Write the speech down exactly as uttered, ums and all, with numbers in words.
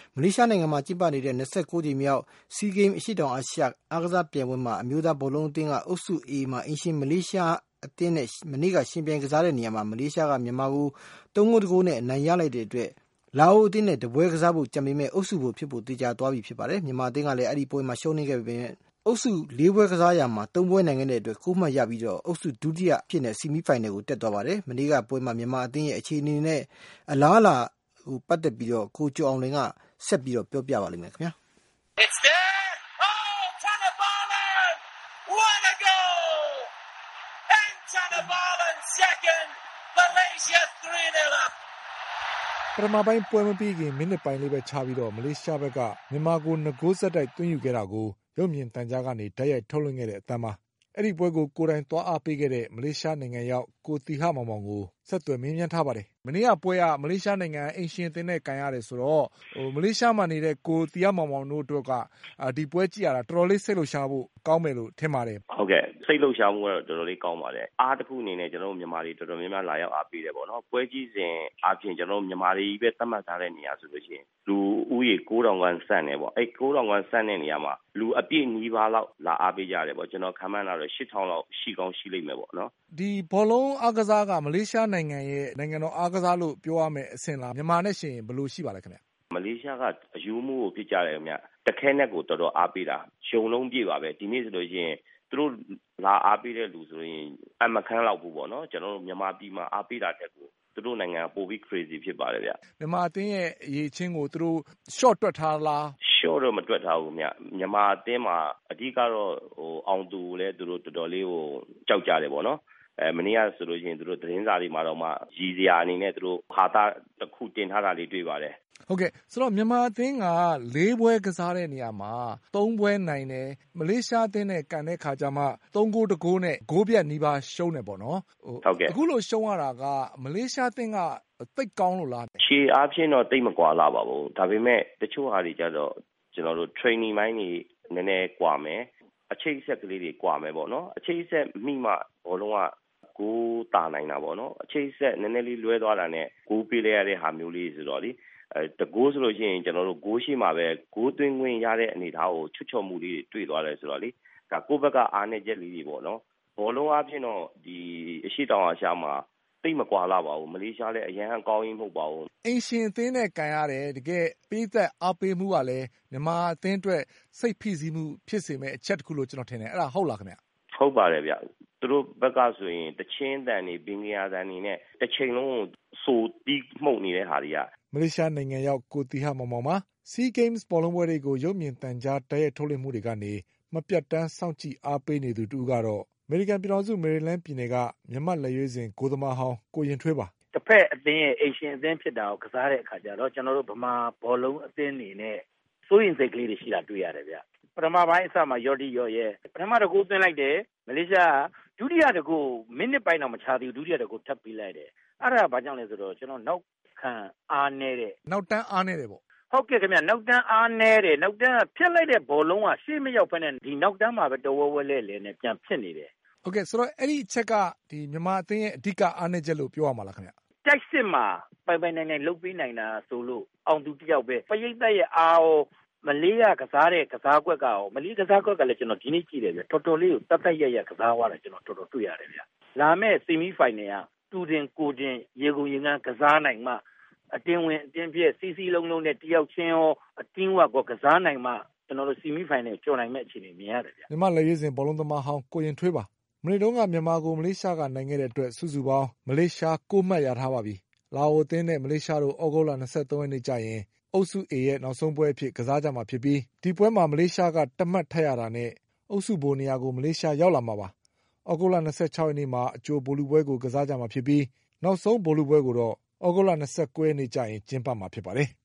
မလေးရှားနိုင်ငံမှာကျင်းပနေတဲ့၂၉ကြိမ်မြောက်စီးဂိမ်းအရှေ့တောင်အာရှအားကစားပြိုင်ပွဲမှာအမျိုးသားဘောလုံးအသင်းကအုပ်စု A မှာအိမ်ရှင်မလေးရှားအသင်းနဲ့မနေ့ကရှင်ပြိုင်ကစားတဲ့နေရာမှာမလေးရှားကမြန်မာကိုသုံးဂိုးတစ်ဂိုးနဲ့အနိုင်ရလိုက်တဲ့အတွက်လာအိုအသင်းနဲ့တပွဲကစားဖို့ကြံပေမဲ့အုပ်စုဖို့ဖြစ်ဖို့သေချာသွားပြီဖြစ်ပါတယ်မြန်မာအသင်းကလည်းအဲ့ဒီပွဲမှာရှုံးနိမ့်ခဲ့ပေမဲ့အုပ်စုလေးပွဲကစားရမှာသုံးပွဲနိုင်ခဲ့တဲ့အတွက်ကိုးမှတ်ရပြီးတော့အုပ်စုဒုတိယအဖြစ်နဲ့ဆီမီဖိုင်နယ်ကိုတက်သွားပါတယ်မနေ့ကပွဲမှာမြန်မာအသင်းရဲ့အခြေအနေနဲ့အလားအလာဟိုပတ်သက်ပြီးတော့ကိုကျော်အောင်လင်ကဆက်ပြီးတော့ပြောပြပါလိမ့်မယ်ခင်ဗျာ It's there oh Tanabalan what a goal and Tanabalan second Malaysia three nil up ပထမပိုင်းပွဲမပြီးခင်မိနစ်ပိုင်းလေးပဲခြားပြီးတော့မလေးရှားဘက်ကမြန်မာကိုနှစ်ဂိုးဆက်တိုက်သွင်းယူခဲ့တာကိုရုပ်မြင်သံကြားကနေဓာတ်ရိုက်ထုတ်လွှင့်ခဲ့တဲ့အသံမှာအဲ့ဒီပွဲကိုကိုယ်တိုင်သွားအားပေးခဲ့တဲ့မလေးရှားနိုင်ငံရောက်ကိုတီဟမောင်မောင်ကိုဆက်သွယ်မေးမြန်းထားပါတယ်မနေ့ကပွဲကမလေးရှားနိုင်ငံအိမ်ရှင်အသင်းနဲ့ကန်ရတယ်ဆိုတော့ဟိုမလေးရှားမှာနေတဲ့ကိုတီဟမောင်မောင်တို့အတွက်ကဒီပွဲကြည့်ရတာတော်တော်လေးစိတ်လှုပ်ရှားဖို့ကောင်းမယ်လို့ထင်ပါတယ်ဟုတ်ကဲ့စိတ်လှုပ်ရှားမှုကတော့တော်တော်လေးကောင်းပါတယ်အားတစ်ခုအနေနဲ့ကျွန်တော်တို့မြန်မာတွေတော်တော်များများလာရောက်အားပေးတယ်ပေါ့နော်ပွဲကြီးစဉ်အပြင်ကျွန်တော်တို့မြန်မာတွေပဲသတ်မှတ်ထားတဲ့နေရာဆိုလို့ရှိရင်လူဦးရေကိုးထောင်ခန့်ဆန့်နေပေါ့အဲ့ကိုးထောင်ခန့်ဆန့်တဲ့နေရာမှာလူအပြည့်နီးပါးလောက်လာအားပေးကြတယ်ပေါ့ကျွန်တော်ခန့်မှန်းလာတော့ရှစ်ထောင်လောက်ရှိကောင်းရှိလိမ့်မယ်ပေါ့နော်ဒီဘောလုံးအားကစားကမလေးရှားနိုင်ငံရဲ့နိုင်ငံတော်အားကစားလို့ပြောရမယ်အဆင့်လားမြန်မာနဲ့ရှင်ဘယ်လိုရှိပါလဲခင်ဗျမလေးရှားကအယူမှုကိုဖြစ်ကြတယ်ခင်ဗျတခဲနဲ့ကိုတော်တော်အားပေးတာရှုံလုံးပြေပါပဲဒီနေ့ဆိုလို့ရှိရင်သူတို့လာအားပေးတဲ့လူဆိုရင်အမခန်းလောက်ဘူးပေါ့နော်ကျွန်တော်တို့မြန်မာပြည်မှာအားပေးတာတက်ကိုသူတို့နိုင်ငံပိုပြီး crazy ဖြစ်ပါတယ်ဗျမြန်မာအသင်းရဲ့အရေးချင်းကိုသူတို့ short တွက်ထားလား short တော့မတွက်ထားဘူးခင်ဗျမြန်မာအသင်းမှာအဓိကတော့ဟိုအောင်သူလည်းသူတို့တော်တော်လေးဟိုကြောက်ကြတယ်ပေါ့နော်အဲမနေ့ကဆိုလို့ရှိရင်သူတို့သတင်းစာတွေမှာတော့မှရည်စရာအနေနဲ့သူတို့ဟာတာတစ်ခုတင်ထားတာလေးတွေ့ပါတယ်ဟုတ်ကဲ့ဆိုတော့မြန်မာအသင်းကလေးပွဲကစားတဲ့နေရာမှာသုံးပွဲနိုင်တယ်မလေးရှားအသင်းနဲ့ကန်တဲ့ခါကျမှသုံးဂိုးတစ်ဂိုးနဲ့ဂိုးပြတ်နီးပါးရှုံးတယ်ပေါ့နော်ဟုတ်ကဲ့အခုလိုရှုံးရတာကမလေးရှားအသင်းကတိတ်ကောင်းလို့လားရှေ့အားဖြင့်တော့တိတ်မကွာလာပါဘူးဒါပေမဲ့တချို့ဟာတွေကြတော့ကျွန်တော်တို့ training မိုင်းတွေနည်းနည်းကွာမယ်အချိတ်ဆက်ကလေးတွေကွာမယ်ပေါ့နော်အချိတ်ဆက်မိမှဘောလုံးကကိုးတာနိုင်တာပေါ့နော်အချိတ်ဆက်နည်းနည်းလေးလွဲသွားတာနဲ့ကိုးပေးလိုက်ရတဲ့ဟာမျိုးလေးဆိုတော့လေအဲတကိုးဆိုလို့ရှိရင်ကျွန်တော်တို့ဂိုးရှိမှာပဲဂိုးသွင်းခွင့်ရတဲ့အနေအထားကိုချွတ်ချော်မှုလေးတွေတွေ့သွားတယ်ဆိုတော့လေဒါကိုယ့်ဘက်ကအားနည်းချက်လေးတွေပေါ့နော်ဘောလုံးအပြင်တော့ဒီအရှိတောင်အာရှမှာတိတ်မကွာလာပါဘူးမလေးရှားလည်းအရန်အကောင်းကြီးမဟုတ်ပါဘူးအိမ်ရှင်အသင်းနဲ့ကန်ရတယ်တကယ်ပေးသက်အားပေးမှုကလည်းမြန်မာအသင်းအတွက်စိတ်ဖိစီးမှုဖြစ်စေမဲ့အချက်တစ်ခုလို့ကျွန်တော်ထင်တယ်အဲ့ဒါဟုတ်လားခင်ဗျဟုတ်ပါတယ်ဗျသူတို့ဘက်ကဆိုရင်တချင်းတန်နေဘင်္ဂယာတန်နေနဲ့တစ်ချိန်လုံးစိုးတီးမှုန့်နေတဲ့ဟာတွေကမလေးရှားနိုင်ငံရောက်ကိုတီဟမောင်မောင်မှာ Sea Games ဘောလုံးပွဲတွေကိုရုပ်မြင်သံကြားတရက်ထုတ်လွှင့်မှုတွေကနေမပြတ်တမ်းစောင့်ကြည့်အားပေးနေသူတူကတော့အမေရိကန်ပြည်ထောင်စုမေရီလန်းပြည်နယ်ကမြန်မာလက်ရွေးစင်ဂိုးသမားဟောင်းကိုရင်ထွေးပါတစ်ဖက်အသင်းရဲ့အိမ်ရှင်အသင်းဖြစ်တာကိုကစားတဲ့အခါကျတော့ကျွန်တော်တို့ဗမာဘောလုံးအသင်းနေနဲ့စိုးရင်စိတ်ကလေးတွေရှိတာတွေ့ရတယ်ဗျပထမပိုင်းအစမှာရော်ဒီရော်ရဲ့ပထမတစ်ခုသွင်းလိုက်တယ်မလေးရှားဒုတိယတစ်ခုမိနစ်ပိုင်းတော့မချသေးဘူးဒုတိယတစ်ခုထပ်ပြီးလိုက်တယ်အဲ့ဒါဘာကြောင့်လဲဆိုတော့ကျွန်တော်နောက်ခံအားနေတဲ့နောက်တန်းအားနေတယ်ပေါ့ဟုတ်ကဲ့ခင်ဗျနောက်တန်းအားနေတယ်နောက်တန်းဖြတ်လိုက်တဲ့ဘောလုံးကရှေ့မရောက်ဖက်နဲ့ဒီနောက်တန်းမှာပဲတဝဲဝဲလဲလဲနဲ့ပြန်ဖြစ်နေတယ်ဟုတ်ကဲ့ဆိုတော့အဲ့ဒီအချက်ကဒီမြန်မာအသင်းရဲ့အဓိကအားနည်းချက်လို့ပြောရမှာလားခင်ဗျတိုက်စစ်မှာပိုင်ပိုင်နိုင်နိုင်လုပ်ပေးနိုင်တာဆိုလို့အောင်သူတယောက်ပဲပရိသတ်ရဲ့အားရောမလေးကကစားတဲ့ကစားကွက်ကရောမလေးကစားကွက်ကလည်းကျွန်တော်ဒီနေ့ကြည့်တယ်ဗျတော်တော်လေးကိုတတ်တတ်ရရကစားသွားတယ်ကျွန်တော်တော်တော်တွေ့ရတယ်ဗျလာမဲ့ဆီမီဖိုင်နယ်ကတူတင်ကိုတင်ရေကုန်ရေငန်းကစားနိုင်မှအတင်းဝင်အတင်းပြည့်စီစီလုံးလုံးနဲ့တယောက်ချင်းရောအတင်းဝတ်ကောကစားနိုင်မှကျွန်တော်တို့ဆီမီဖိုင်နယ်ကျော်နိုင်မဲ့အခြေအနေမြင်ရတယ်ဗျမြန်မာလက်ရွေးစင်ဘောလုံးသမားဟောင်းကိုရင်ထွေးပါမနေ့တုန်းကမြန်မာကိုမလေးရှားကနိုင်ခဲ့တဲ့အတွက်စုစုပေါင်းမလေးရှားကိုမှတ်ရထားပါပြီလာအိုအသင်းနဲ့မလေးရှားတို့ဩဂုတ်လ၂၃ရက်နေ့ကျရင်အုပ်စု A ရဲ့နောက်ဆုံးပွဲအဖြစ်ကစားကြမှာဖြစ်ပြီးဒီပွဲမှာမလေးရှားကတမတ်ထက်ရတာနဲ့အုပ်စုဘိုနေရာကိုမလေးရှားရောက်လာမှာပါဩဂုတ်လ၂၆ရက်နေ့မှာအကြိုဗိုလ်လုပွဲကိုကစားကြမှာဖြစ်ပြီးနောက်ဆုံးဗိုလ်လုပွဲကိုတော့ဩဂုတ်လ၂၉ရက်နေ့ကျရင်ကျင်းပမှာဖြစ်ပါတယ်